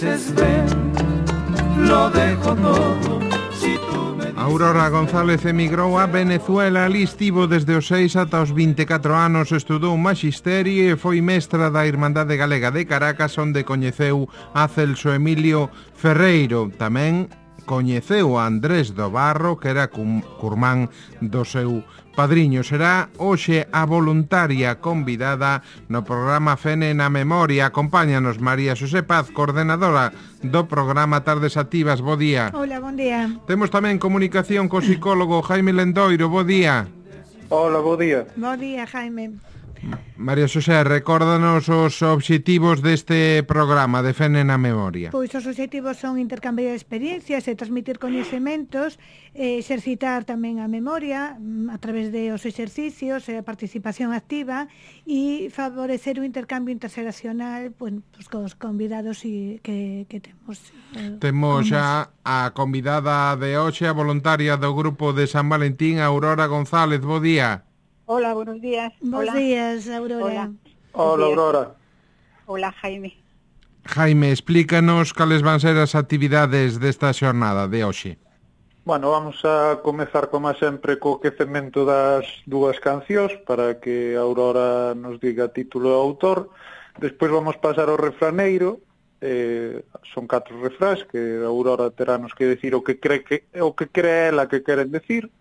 dices ven, lo dejo todo. Si tú me dices... Aurora González emigrou a Venezuela, ali estivo desde os 6 ata os 24 anos, estudou Maxisterio e foi mestra da Irmandade Galega de Caracas, onde coñeceu a Celso Emilio Ferreiro. Tamén coñeceu a Andrés do Barro, que era curmán do seu padriño. Será hoxe a voluntaria convidada no programa Fene na Memoria. Acompáñanos María Xosé Paz, coordenadora do programa Tardes Activas. Bo día. Hola, bon día. Temos tamén comunicación co psicólogo Jaime Lendoiro. Bo día. Hola, bo día. Bo día, Jaime. María Xosé, recórdanos os obxectivos deste programa de Fene na Memoria. Pois os obxectivos son intercambiar experiencias e transmitir coñecementos, exercitar tamén a memoria a través de os exercicios e a participación activa e favorecer o intercambio interxeracional pues, cos convidados que temos. Temos xa a convidada de hoxe, a voluntaria do grupo de San Valentín, Aurora González. Bo día. Hola, buenos días. Buenos días, Aurora. Hola, Aurora. Hola, Jaime. Jaime, explícanos cales van ser as actividades desta xornada de hoxe. Bueno, vamos a comezar como sempre co quecemento das dúas cancións para que Aurora nos diga título e autor. Despois vamos pasar ao refraneiro. Son 4 refrás que Aurora terá nos que decir o que cree ela que queren decir.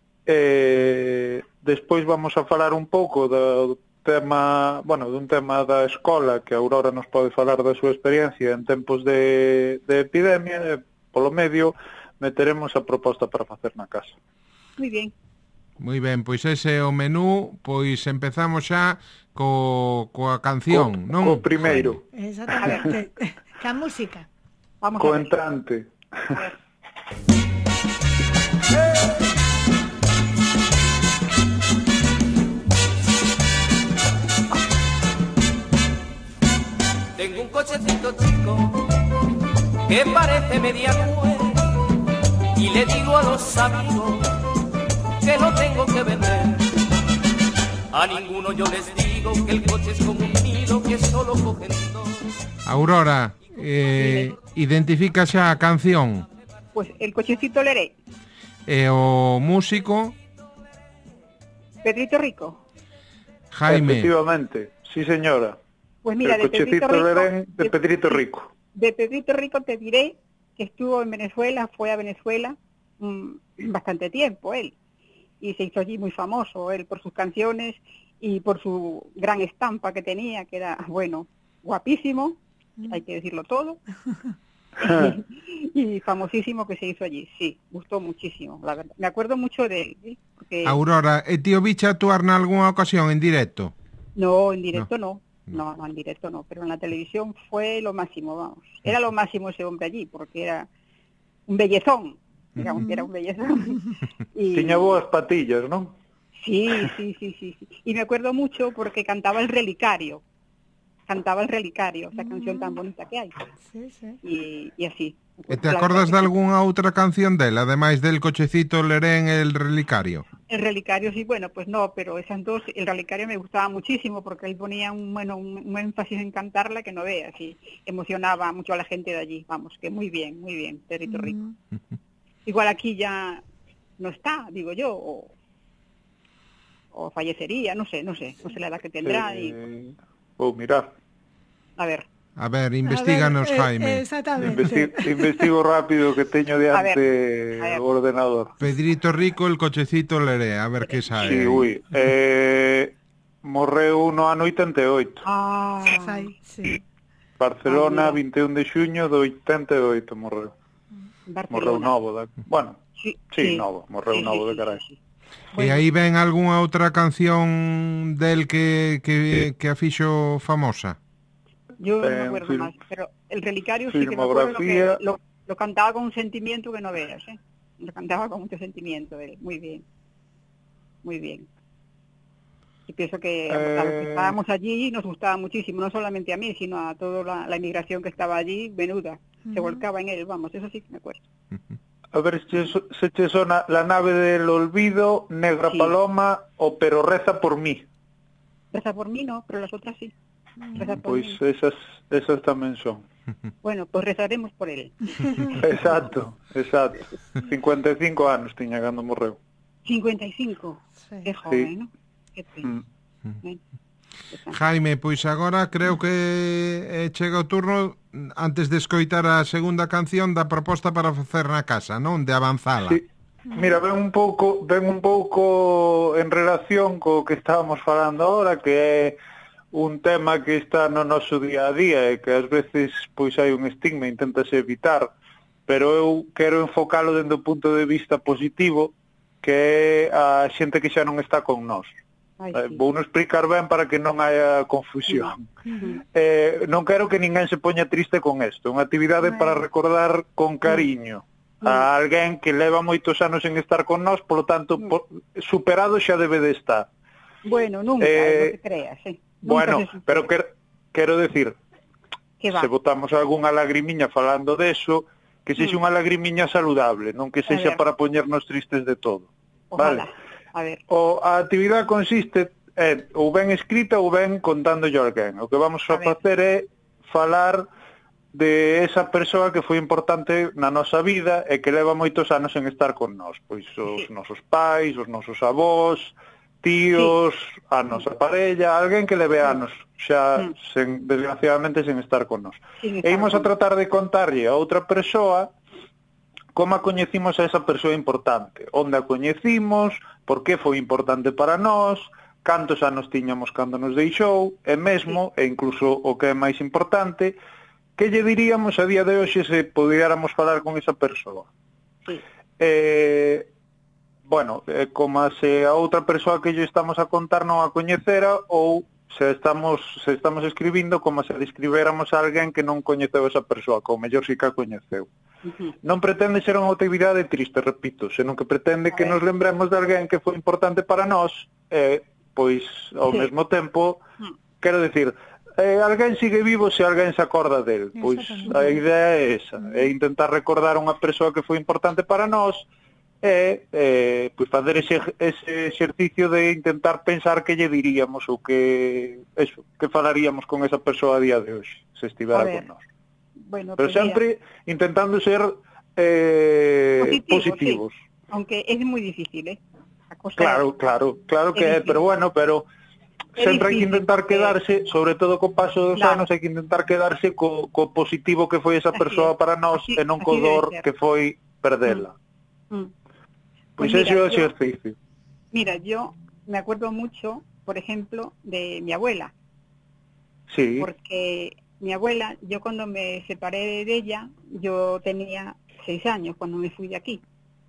Despois vamos a falar un pouco do tema, dun tema da escola que a Aurora nos pode falar da súa experiencia en tempos de epidemia, e polo medio meteremos a proposta para facer na casa. Muy bien. Moi ben, pois ese é o menú, pois empezamos xa coa canción, non? Co primeiro. Exactamente. Ca música. Vamos Co a ver. entrante. A ver. Tengo un cochecito chico que parece media nube y le digo a los amigos que lo tengo que vender. A ninguno yo les digo que el coche es como un nido que solo cogen dos. Aurora, identifica xa a canción. Pues el cochecito leré. E o músico, Pedrito Rico. Jaime. Efectivamente, sí señora. Pues mira, el cochecito lerén de Pedrito Rico. De Pedrito Rico te diré que estuvo en Venezuela, fue a Venezuela bastante tiempo él. Y se hizo allí muy famoso él por sus canciones y por su gran estampa que tenía, que era, bueno, guapísimo, hay que decirlo todo. Y famosísimo que se hizo allí, sí, gustó muchísimo, la verdad. Me acuerdo mucho de él, ¿sí? Porque... Aurora, e ti o biche actuar na algunha ocasión en directo? No, en directo no. No, en directo no, pero en la televisión fue lo máximo, vamos. Era lo máximo ese hombre allí, porque era un bellezón, digamos que era un bellezón. Y... Tiña boas patillas, non? Sí. Y me acuerdo mucho porque cantaba El Relicario. Esa canción tan bonita que hay. Sí. Y así. E te acordas de algunha outra canción dela, ademais del cochecito lerén El Relicario? El Relicario sí, bueno, pues no, pero esas dos, El Relicario me gustaba muchísimo porque él ponía un énfasis en cantarla que no veas y emocionaba mucho a la gente de allí, vamos, que muy bien, Pedrito Rico. Igual aquí ya no está, digo yo, o fallecería, no sé la edad que tendrá. Mirar. A ver, investiganos, Jaime. Exactamente. Investigo rápido que teño diante o ordenador. Pedrito Rico, el cochecito leré, a ver que sabe. Sí, morreu no ano 88. Sí. Barcelona, 21 de xuño do 88 morreu. Morreu novo, novo, morreu novo de carai. E aí ven algunha outra canción del que a fixo famosa? Yo no me acuerdo más, pero El Relicario sí que me acuerdo que lo cantaba con un sentimiento que no veas, ¿eh? Lo cantaba con mucho sentimiento él, muy bien. Y pienso que a los que estábamos allí nos gustaba muchísimo, no solamente a mí, sino a toda la inmigración que estaba allí, menuda, se volcaba en él, vamos, eso sí que me acuerdo. A ver se te sona La nave del olvido, Negra Paloma o Pero reza por mí. Reza por mí no, pero las otras sí. Pois esas tamén son. Bueno, pues rezaremos por él. Exacto. 55 anos tiña cando morreu. 55. Sí. Qué joven, ¿no? Qué pena. Bueno, Jaime, pois agora creo que chega o turno antes de escoitar a segunda canción da proposta para facer na casa, non? De avanzala. Sí. Mira, ven un pouco en relación co que estábamos falando ahora, que é un tema que está no noso día a día e que ás veces pois hai un estigma, inténtase evitar, pero eu quero enfocalo dende o punto de vista positivo, que é a xente que xa non está con nós. Ai, sí. Vou non explicar ben para que non haya confusión. Non quero que ninguén se poña triste con isto. Unha actividade para recordar con cariño a alguén que leva moitos anos en estar con nós, polo tanto, superado xa debe de estar. Bueno, nunca, no te creas, Bueno, pero quero decir, que va. se botamos algunha lagrimiña falando deso, que sexa unha lagrimiña saludable, non que sexa para poñernos tristes de todo. Ojalá. Vale? A ver. A actividade consiste ou ben escrita ou ben contándolle a alguén. O que vamos a facer é falar de esa persoa que foi importante na nosa vida e que leva moitos anos en estar con nós. Pois os nosos pais, os nosos avós, tíos, a nosa parella, alguén que leve anos xa desgraciadamente sen estar con nós. E imos a tratar de contarlle a outra persoa como a coñecimos a esa persoa importante, onde a coñecimos, por que foi importante para nós, cantos anos tiñamos cando nos deixou, e mesmo, e incluso o que é máis importante, que lle diríamos a día de hoxe se pudiéramos falar con esa persoa. Sí. Bueno, como se a outra persoa que lle estamos a contar non a coñecera, ou se estamos escribindo como se describéramos a alguén que non coñeceu esa persoa, que ao mellor si que a coñeceu. Non pretende ser unha actividade triste, repito, senón que pretende que nos lembremos de alguén que foi importante para nós, pois ao mesmo tempo, quero decir, alguén sigue vivo se alguén se acorda del. Pois a idea é esa, é intentar recordar unha persoa que foi importante para nós, pois facer ese exercicio de intentar pensar que lle diríamos ou que falaríamos con esa persoa a día de hoxe, se estivera con nós. Bueno, pero sempre intentando ser positivos. Sí. Aunque es muy difícil, Claro que é, pero bueno, sempre hai que intentar quedarse, sobre todo co paso dos anos, hai que intentar quedarse co positivo que foi esa persoa para nós e non co dor que foi perdela. Pois ese é o exercicio. Mira, yo me acuerdo mucho, por ejemplo, de mi abuela. Sí. Porque mi abuela, yo cuando me separé de ella, yo tenía 6 años cuando me fui de aquí.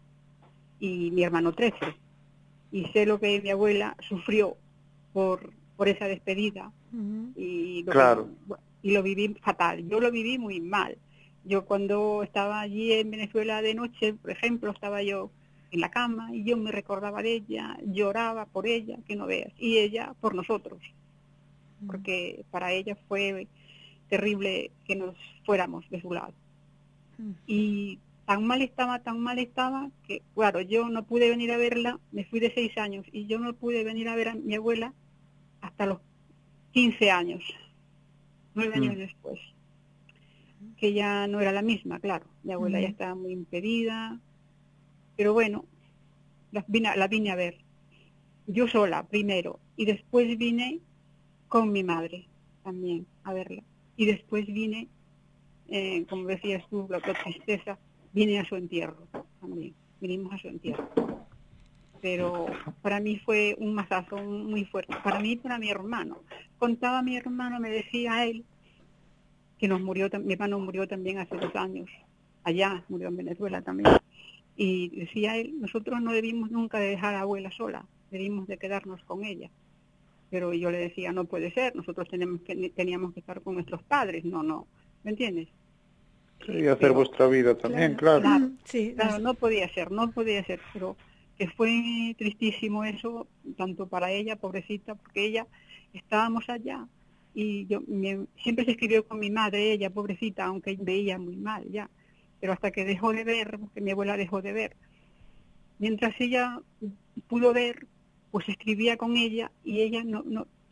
Y mi hermano 13. Y sé lo que mi abuela sufrió por esa despedida. Y lo viví fatal. Yo lo viví muy mal. Yo cuando estaba allí en Venezuela de noche, por ejemplo, estaba yo en la cama y yo me recordaba de ella, lloraba por ella, que no veas. Y ella por nosotros. Porque para ella fue terrible que nos fuéramos de su lado. Y tan mal estaba, que, claro, yo no pude venir a verla, me fui de 6 años, y yo no pude venir a ver a mi abuela hasta los 15 años, 9 años después, que ya no era la misma, claro, mi abuela ya estaba muy impedida, pero bueno, la vine a ver, yo sola primero, y después vine con mi madre también a verla. Y después vine, como decías tú, la tristeza, vine a su entierro también, vinimos a su entierro. Pero para mí fue un mazazo muy fuerte, para mí y para mi hermano. Contaba a mi hermano, me decía a él, que mi hermano murió también hace 2 años, allá, murió en Venezuela también. Y decía él, nosotros no debimos nunca de dejar a la abuela sola, debimos de quedarnos con ella. Pero yo le decía, no puede ser, nosotros teníamos que estar con nuestros padres, no, ¿me entiendes? Sí, hacer vuestra vida también, claro. Sí, claro, no podía ser, pero que fue tristísimo eso, tanto para ella, pobrecita, porque ella, estábamos allá, y siempre se escribió con mi madre, ella, pobrecita, aunque veía muy mal ya, pero hasta que dejó de ver, porque mi abuela dejó de ver. Mientras ella pudo ver, pues escribía con ella y ella no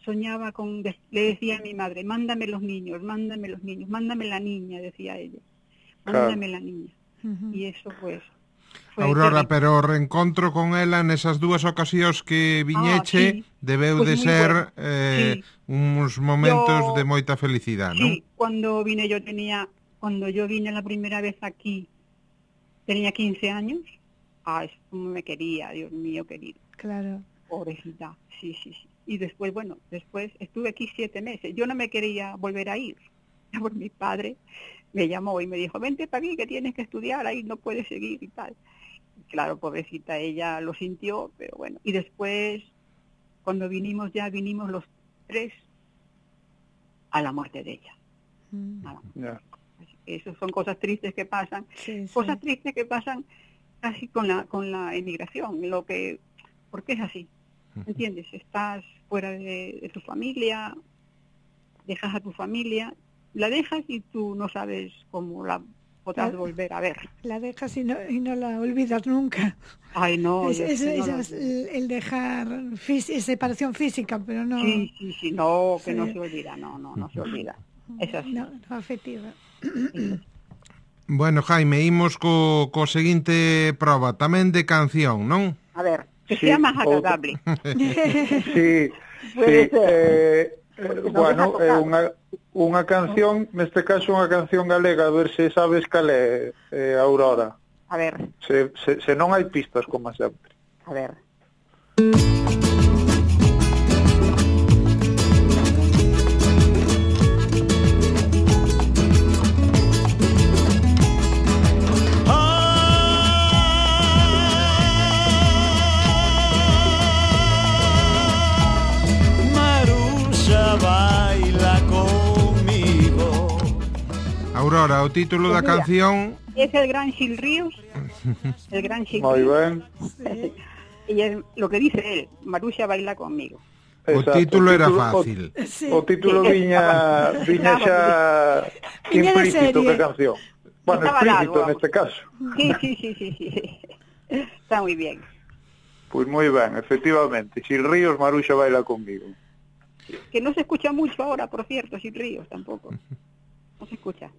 soñaba le decía a mi madre, mándame los niños, mándame la niña, decía ella, mándame la niña. Y eso pues foi Aurora, terrible. pero o reencontro con ela nesas dúas ocasións que viñeche debeu Pues de moi ser bueno. Sí. uns momentos de moita felicidade, non? Sí, cuando yo vine la primera vez aquí, tenía 15 años. Ay, cómo me quería, Dios mío querido. Claro. Pobrecita, sí. Y después estuve aquí 7 meses. Yo no me quería volver a ir. Por mi padre me llamó y me dijo, vente para aquí que tienes que estudiar, ahí no puedes seguir y tal. Claro, pobrecita, ella lo sintió, pero bueno. Y después, cuando vinimos los 3 a la muerte de ella. Nada. Ya. Eso son cosas tristes que pasan. Sí, Cosas tristes que pasan casi con la emigración, porque es así. ¿Entiendes? Estás fuera de tu familia, dejas a tu familia, la dejas y tú no sabes cómo la podrás volver a ver. La dejas y no la olvidas nunca. Ay, no. El dejar separación física, pero no... Sí, no, que Sí. no se olvida, no se olvida. Es así. No afectiva. Bueno, Jaime, imos co seguinte proba, tamén de canción, non? A ver, que Sí, sea más agradable. Sí, Puede bueno, no é deja unha canción, neste caso unha canción galega, a ver se sabes cal é, Aurora. A ver, Se non hai pistas, como sempre. a ver. Maruxa baila conmigo. Aurora, o título da Pues mira. canción... Es el gran Gil Ríos. El gran Gil Moi Ríos. ben. Y es lo que dice él, Maruxa baila conmigo. O Exacto, título era fácil. Sí. O título Sí. viña xa Viña de implícito serie. que canción. Bueno, Estaba explícito dado, neste caso. Sí. Está muy bien. Pois moi ben, efectivamente. Xil Ríos, Maruxa baila conmigo. Que no se escucha mucho ahora, por cierto, Gil Ríos tampoco. No se escucha.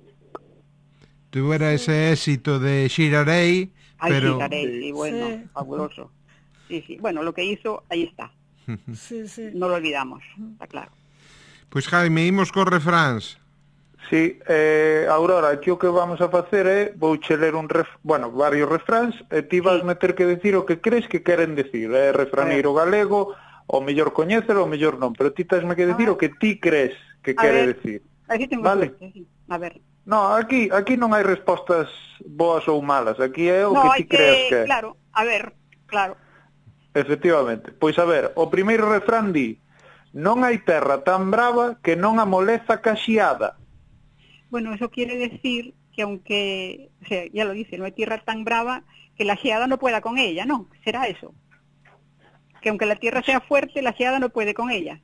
Tuvera ese éxito de Xirarei, Ay, pero... sí, Tarek, sí, bueno, Sí. fabuloso. Sí. Bueno, lo que hizo, ahí está. Sí. No lo olvidamos, está claro. Pois Jaime, imos cos refráns. Sí, Aurora, aquí o que vamos a facer é vouche ler varios refráns e ti vas meter que decir o que crees que queren decir. É refraneiro galego, o mellor coñécelo, o mellor non, pero ti tesme que decir o que ti crees que A quere ver. decir. Aquí tengo Vale. suerte, sí. A ver. No, aquí non hai respostas boas ou malas, aquí é o No, que hay ti crees que é. claro, a ver, claro. Efectivamente. Pois a ver, o primeiro refrán di: non hai terra tan brava que non amoleza caxiada. Bueno, eso quiere decir que aunque, o sea, ya lo dice, no hay tierra tan brava que la geada no pueda con ella, ¿no? ¿Será eso? Que aunque la tierra sea fuerte, la geada no puede con ella.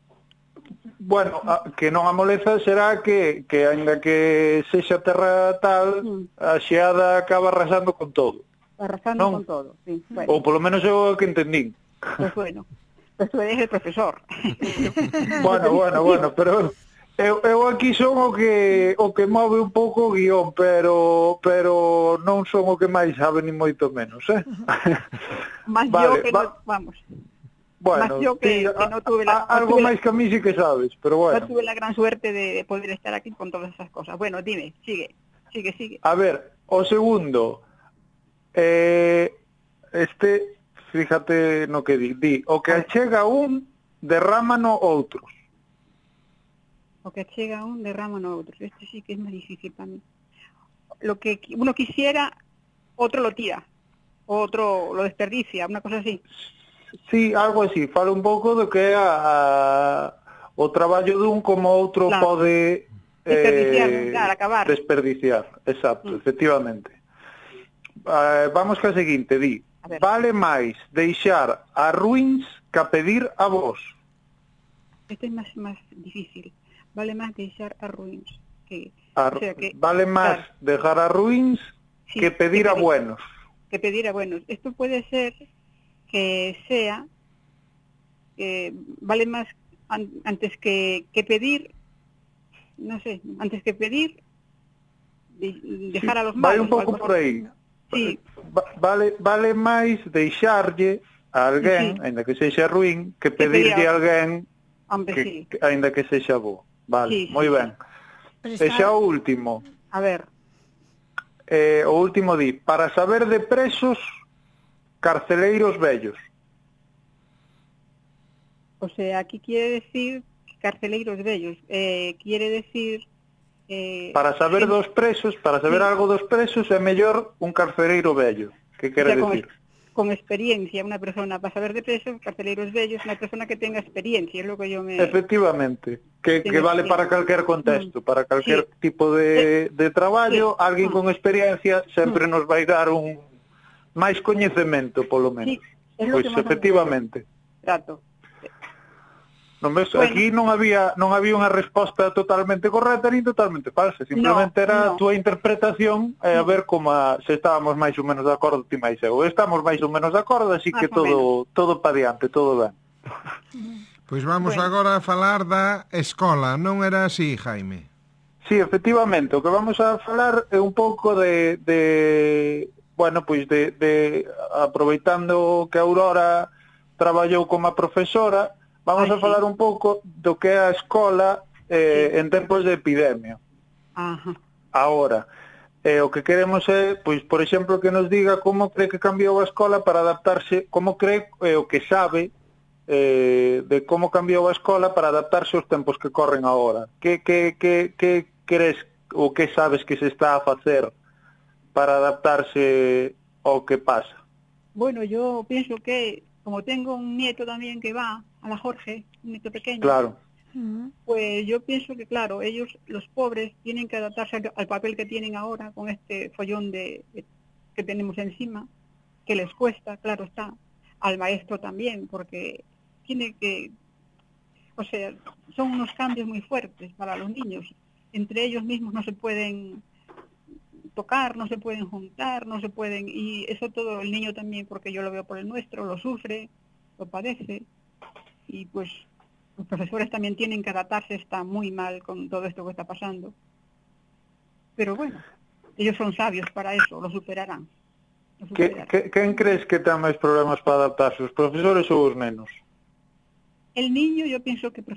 Bueno, que non amoleza será que aínda que sexa terra tal, a xeada acaba arrasando con todo. Arrasando Non. con todo, sí. Bueno, Ou polo menos é o que entendín. pues bueno. Pues tú eres el profesor. Bueno, pero eu aquí son o que move un pouco o guión, pero non son o que máis sabe ni moito menos, Más Vale, yo que no, vamos. Bueno, Más yo que no tuve la... algo máis que a mí sí que sabes, pero No bueno. tuve la gran suerte de poder estar aquí con todas esas cosas. Bueno, dime, sigue. A ver, o segundo, fíjate no que di, o que achega un, derrámano outros. O que llega un derrama no otro. Este sí que es más difícil para mí. Lo que uno quisiera, otro lo tira. Otro lo desperdicia, una cosa así. Sí, algo así, fala un pouco do que é o traballo dun como outro Claro. pode Desperdiciar, acabar. desperdiciar, exacto, efectivamente. Vamos ca seguinte, di: A ver. vale máis deixar a ruíns ca pedir a vos. Este es más difícil. Vale más dejar a ruins. Que, A- o sea, que, vale máis claro, dejar a ruíns sí, que pedir a buenos. que pedir a buenos. Esto puede ser que sea, vale más antes que pedir, no sé, antes que pedir, dejar a los malos. Vai un pouco por aí. Sí. Vale máis deixarlle a alguén, Sí. aínda que sexa ruín, que pedir pedirlle a a- alguén Hombre, sí. aínda que sexa bo. Vale, Sí, moi sí, ben. Prestar- E xa o último. A ver, O último di, para saber de presos, carceleiros vellos. o sea, aquí quiere decir carceleiros bellos. Quiere decir... Para saber gente- dos presos, para saber Sí. algo dos presos, é mellor un carceleiro vello. Que o quere sea, decir? con experiencia, una persona, para saber de presos, carceleiros bellos, una persona que tenga experiencia, es lo que yo me... Efectivamente, que Tienes vale que- para calquer contexto, para calquer Sí. tipo de traballo, Sí. alguén con experiencia sempre nos vai dar un máis coñecemento, polo menos. Sí, es lo Pois que más efectivamente. trato. Non ves, Bueno. aquí non había unha resposta totalmente correcta nin totalmente falsa, simplemente era a no. túa interpretación e a ver como se estábamos máis ou menos de acordo ti máis eu. Estamos máis ou menos de acordo, así que Más ou todo pa diante, todo ben. Pois vamos Bueno. agora a falar da escola, non era así, Jaime? Sí, efectivamente, o que vamos a falar é un pouco de aproveitando que Aurora traballou como profesora, vamos a Sí. falar un pouco do que é a escola en tempos de epidemia. Ajá. Ahora, o que queremos é, pois, por exemplo, que nos diga como cree que cambiou a escola para adaptarse, como cree o que sabe de como cambiou a escola para adaptarse aos tempos que corren agora. Que crees ou que sabes que se está a facer para adaptarse ao que pasa? Bueno, yo pienso que, como tengo un nieto también que va a la Jorge, un nieto pequeño, Claro, pues yo pienso que, claro, ellos, los pobres, tienen que adaptarse al papel que tienen ahora con este follón que tenemos encima, que les cuesta, claro está, al maestro también, porque tiene que, o sea, son unos cambios muy fuertes para los niños. Entre ellos mismos no se pueden tocar, no se pueden juntar, no se pueden, y eso todo el niño también, porque yo lo veo por el nuestro, lo sufre, lo padece, y pues los profesores también tienen que adaptarse, está muy mal con todo esto que está pasando, pero bueno, ellos son sabios para eso, lo superarán. Quen crees que ten máis problemas para adaptarse, os profesores ou os nenos? El niño, yo pienso que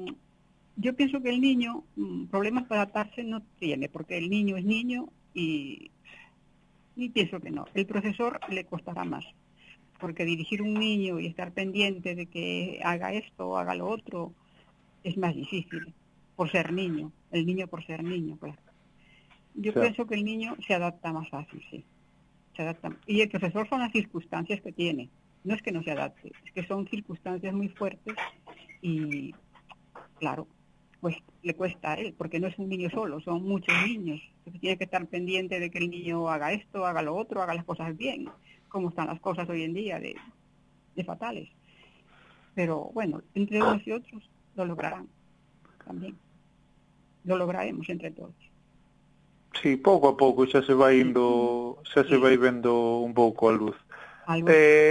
el niño problemas para adaptarse no tiene, porque el niño es niño y pienso que no. El profesor le costará más, porque dirigir un niño y estar pendiente de que haga esto o haga lo otro es más difícil, por ser niño, el niño por ser niño, claro. Yo Sí. pienso que el niño se adapta más fácil, sí. Se adapta. Y el profesor son las circunstancias que tiene. No es que no se adapte, es que son circunstancias muy fuertes y, claro, pues le cuesta a él, porque no es un niño solo, son muchos niños. Entonces tiene que estar pendiente de que el niño haga esto, haga lo otro, haga las cosas bien, como están las cosas hoy en día de fatales. Pero bueno, entre unos y otros lo lograrán también. Lo lograremos entre todos. Sí, pouco a pouco xa se vai indo, xa se vai vendo un pouco a luz. Algo.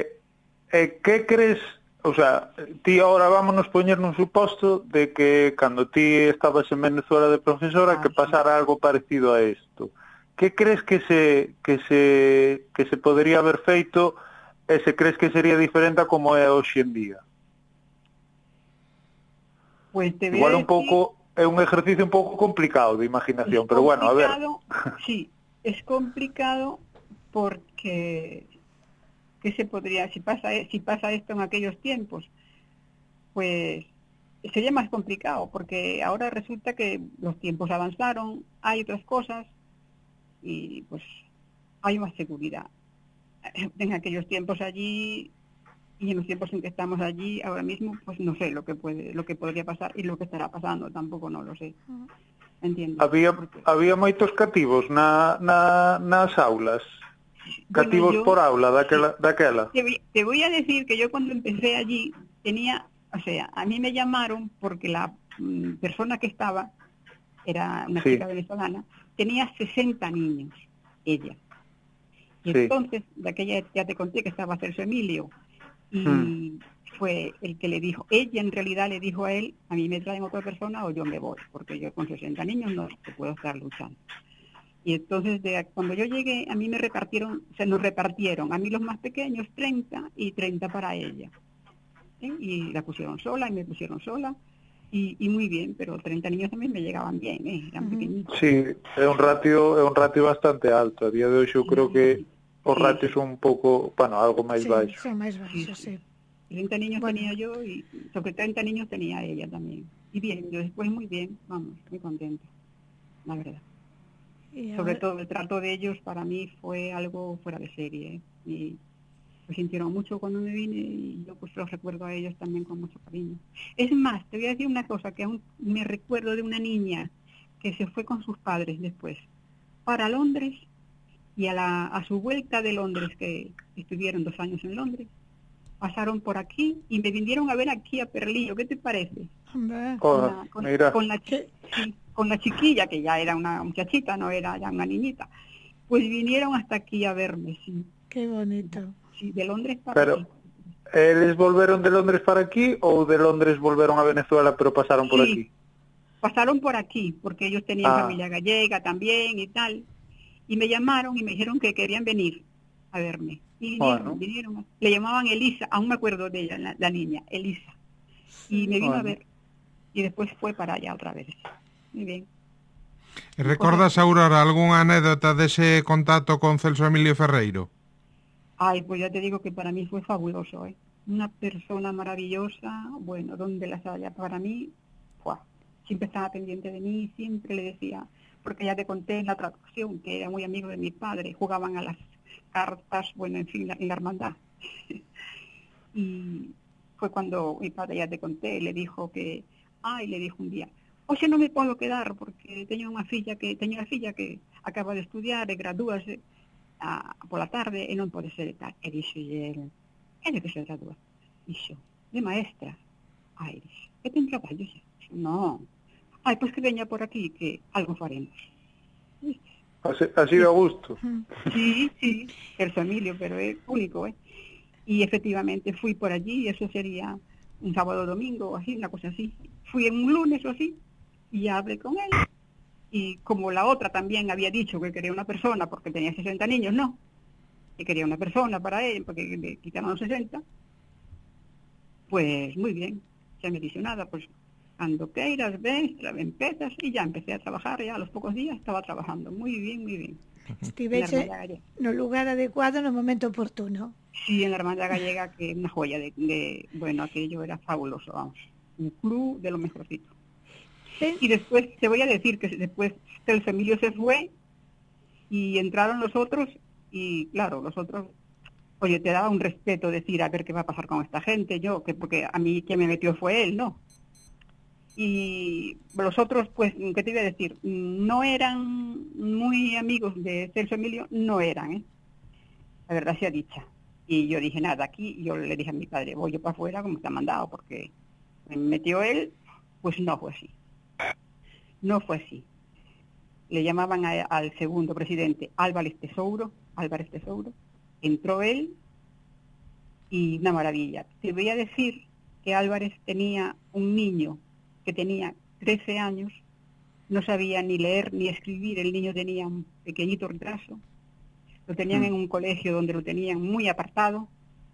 Que crees, o sea, ti ahora vámonos poñer nun suposto de que cando ti estabas en Venezuela de profesora que pasara algo parecido a isto. Que crees que se podería haber feito e se crees que sería diferente a como é hoxe en día? Pues te voy Igual a un decir- pouco é un ejercicio un pouco complicado de imaginación, Es pero bueno, a ver. complicado, sí, es complicado porque ¿qué se podría, si pasa esto en aquellos tiempos? Pues sería más complicado, porque ahora resulta que los tiempos avanzaron, hay otras cosas y pues hay más seguridad. En aquellos tiempos allí y en los tiempos en que estamos allí ahora mismo, pues no sé lo que podría pasar y lo que estará pasando, tampoco no lo sé. ¿Entiendes? Había moitos cativos nas aulas. Bueno, Cativos yo- por aula daquela. Te voy a decir que yo cuando empecé allí tenía, o sea, a mí me llamaron porque la persona que estaba, era una Sí. chica venezolana, tenía 60 niños, ella. Y Sí. entonces, de aquella ya te conté que estaba Celso Emilio, y fue el que le dijo, ella en realidad le dijo a él, a mí me traen otra persona o yo me voy, porque yo con 60 niños no puedo estar luchando. Y entonces cuando yo llegué, a mí se nos repartieron, a mí los más pequeños 30 y 30 para ella. Y la pusieron sola y me pusieron sola. Y muy bien, pero 30 niños también me llegaban bien, eran pequeñitos. Sí, é un ratio bastante alto. A día de hoxe eu creo que os ratios son un pouco, bueno, algo máis baixo. Son máis baixos, sí. 30 niños tenía yo y sobre 30 niños tenía ella también. Y bien, yo después muy bien, vamos, muy contenta, la verdad. Sobre todo el trato de ellos para mí fue algo fuera de serie. Y me sintieron mucho cuando me vine y yo pues los recuerdo a ellos también con mucho cariño. Es más, te voy a decir una cosa, que aún me recuerdo de una niña que se fue con sus padres después para Londres y a su vuelta de Londres, que estuvieron 2 años en Londres, pasaron por aquí y me vinieron a ver aquí a Perlillo. ¿Qué te parece? Con la chiquilla, que ya era una muchachita, no era ya una niñita. Pues vinieron hasta aquí a verme, sí. Qué bonito. Sí, de Londres para aquí. ¿Eles volveron de Londres para aquí ou de Londres volveron a Venezuela pero pasaron por aquí? Pasaron por aquí, porque ellos tenían familia gallega también y tal. Y me llamaron y me dijeron que querían venir a verme. Y vinieron. Le llamaban Elisa, aún me acuerdo de ella, la niña, Elisa. Y me vino a ver. Y después fue para allá otra vez. Muy bien. Recordas, Aurora, algunha anécdota dese contacto con Celso Emilio Ferreiro? Ay, pues ya te digo que para mí fue fabuloso, ¿eh? Una persona maravillosa, bueno, donde las haya para mí, siempre estaba pendiente de mí, siempre le decía, porque ya te conté en la traducción que era muy amigo de mi padre, jugaban a las cartas, bueno, en fin, en la hermandad. Y fue cuando mi padre, ya te conté, le dijo un día, oye, no me puedo quedar porque tengo una filla que acaba de estudiar e gradúase pola tarde e non pode ser e tal. E dixo ele, é de que se gradúa? Dixo, de maestra. Ai, dixo, que ten traballo xa? Non. Ai, pois que veña por aquí que algo faremos. Así de gusto. Sí, el Emilio, pero é único, Y efectivamente fui por allí, eso sería un sábado o domingo, así, una cosa así. Fui en un lunes o así, y ya hablé con él. Y como la otra también había dicho que quería una persona porque tenía 60 niños, no. Que quería una persona para él, porque le quitaron los 60. Pues muy bien, ya me dijo nada, pues cuando queiras, ven, empiezas, y ya empecé a trabajar, ya a los pocos días estaba trabajando. Muy bien, muy bien. Estivese no lugar adecuado no momento oportuno. Sí, en la Hermandad Gallega, que es una joya bueno, aquello era fabuloso, vamos. Un club de lo mejorcito. Y después, te voy a decir que después Celso Emilio se fue y entraron los otros y claro, los otros, oye, te daba un respeto decir a ver qué va a pasar con esta gente, porque a mí quien me metió fue él, ¿no? Y los otros, pues, ¿qué te iba a decir? No eran muy amigos de Celso Emilio, no eran, La verdad sea dicha. Y yo dije, nada, aquí, yo le dije a mi padre, voy yo para afuera como está mandado, porque me metió él, pues no fue así. No fue así. Le llamaban al segundo presidente Álvarez Tesouro, entró él y una maravilla. Te voy a decir que Álvarez tenía un niño que tenía 13 años, no sabía ni leer ni escribir, el niño tenía un pequeñito retraso, lo tenían en un colegio donde lo tenían muy apartado,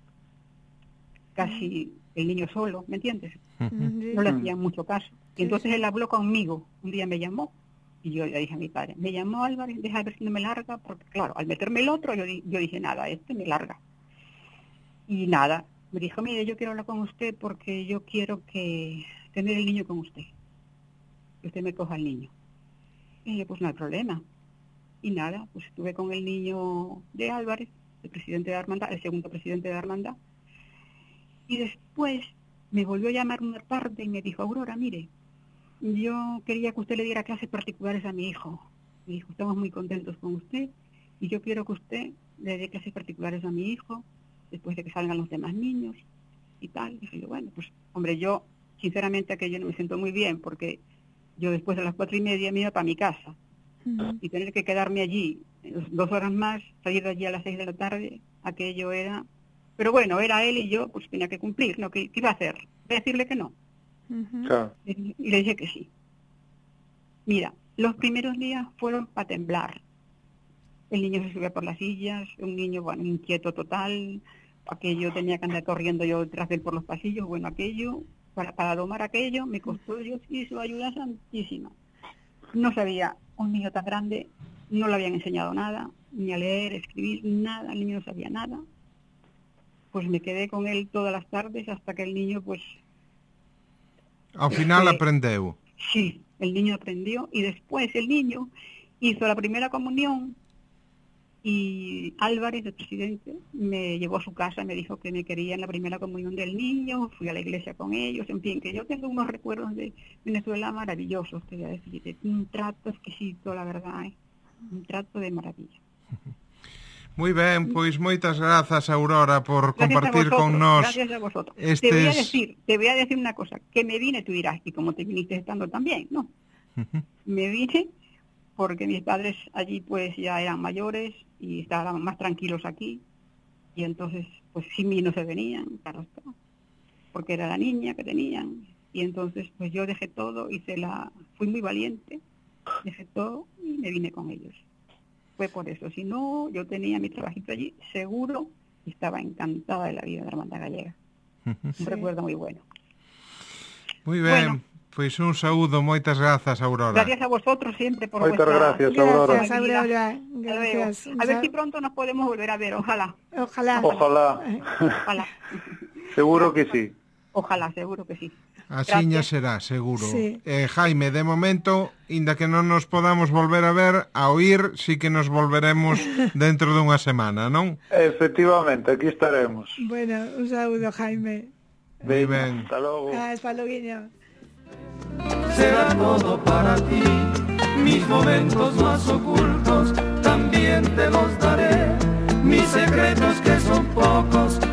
casi el niño solo, ¿me entiendes? No le hacían mucho caso. Y entonces él habló conmigo, un día me llamó, y yo le dije a mi padre, me llamó Álvarez, deja ver si no me larga, porque claro, al meterme el otro, yo dije, nada, me larga. Y nada, me dijo, mire, yo quiero hablar con usted porque yo quiero tener el niño con usted. Que usted me coja al niño. Y yo, pues no hay problema. Y nada, pues estuve con el niño de Álvarez, el presidente de la hermandad, el segundo presidente de la hermandad. Y después me volvió a llamar una tarde y me dijo, Aurora, mire, yo quería que usted le diera clases particulares a mi hijo. Me dijo, estamos muy contentos con usted y yo quiero que usted le dé clases particulares a mi hijo después de que salgan los demás niños y tal. Y dije, bueno, pues hombre, yo sinceramente aquello no me siento muy bien porque yo después de las 4:30 me iba para mi casa y tener que quedarme allí 2 horas más, salir de allí a las 6 de la tarde, aquello era Pero bueno, era él y yo, pues tenía que cumplir, ¿no? ¿Qué iba a hacer? Voy a decirle que no. Claro. Y le dije que sí. Mira, los primeros días fueron para temblar. El niño se subía por las sillas, un niño, bueno, inquieto total. Aquello tenía que andar corriendo yo detrás de él por los pasillos. Bueno, aquello, para domar aquello, me costó Dios y su ayuda santísima. No sabía, un niño tan grande, no le habían enseñado nada, ni a leer, escribir, nada, el niño no sabía nada. Pues me quedé con él todas las tardes hasta que el niño, pues... Ao final aprendeu. Sí, el niño aprendió y después el niño hizo la primera comunión y Álvarez, el presidente, me llevó a su casa, me dijo que me quería en la primera comunión del niño, fui a la iglesia con ellos, en fin, que yo tengo unos recuerdos de Venezuela maravillosos, te voy a decir, un trato exquisito, la verdad, un trato de maravilla. Moi ben, pois moitas grazas, Aurora, por compartir con nós. Gracias a vosotros. Estes... Te voy a decir una cosa, que me vine, tú dirás, y como te viniste estando también, ¿no? Me vine porque mis padres allí pues ya eran mayores y estaban más tranquilos aquí, y entonces pues sin mí no se venían, claro está, porque era la niña que tenían, y entonces pues yo dejé todo, fui muy valiente, dejé todo y me vine con ellos. Fue por eso, si no, yo tenía mi trabajito allí, seguro, y estaba encantada de la vida de la Hermandad Gallega. Un recuerdo muy bueno. Muy ben, pois un saúdo, moitas grazas, Aurora. Gracias a vosotros siempre por Moitas vuestra... gracias, Aurora. Gracias, Aurora. Gracias. A ver si pronto nos podemos volver a ver, ojalá. Ojalá. Ojalá. Seguro que sí. Ojalá, seguro que sí. Asiña será, seguro. Sí. Jaime, de momento, inda que non nos podamos volver a ver, a oír, sí que nos volveremos dentro dunha semana, non? Efectivamente, aquí estaremos. Bueno, un saúdo, Jaime. Moi ben. Hasta logo. Hasta luego. Será todo para ti, mis momentos más ocultos también te los daré, mis secretos que son pocos